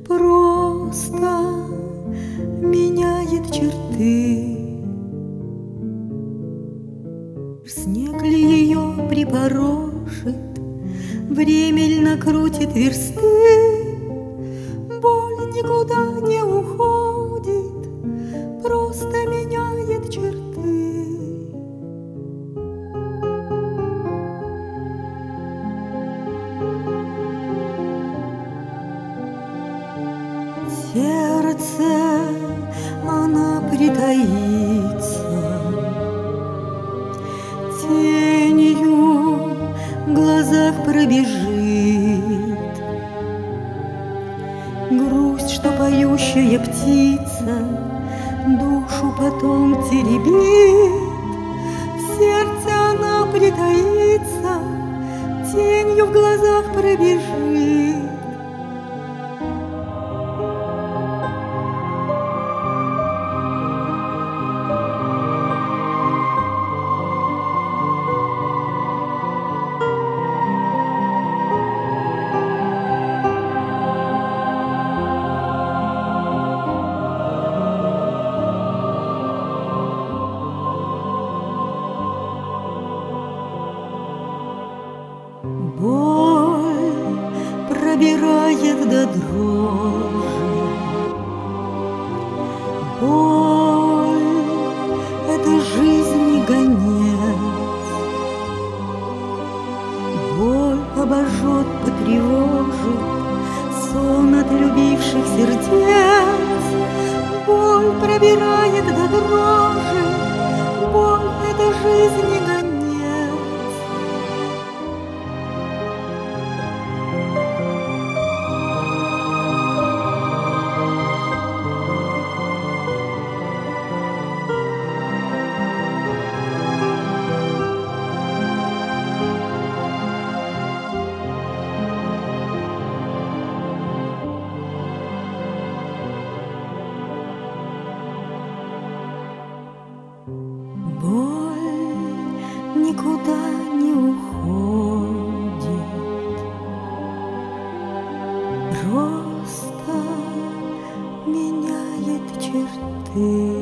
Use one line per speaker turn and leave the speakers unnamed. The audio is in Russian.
просто меняет черты. Снег ли ее припорошит, время ль накрутит версты, боль никуда не уходит, просто меняет черты. Сердце она притаится, тенью в глазах пробежит. Грусть, что поющая птица, душу потом теребит. В сердце она притаится, тенью в глазах пробежит. Боль пробирает до дрожи. Боль — это жизни гонец. Боль обожжет, потревожит сон от любивших сердец. Боль пробирает до дрожи. Боль — это жизни гонец. Боль никуда не уходит, просто меняет черты.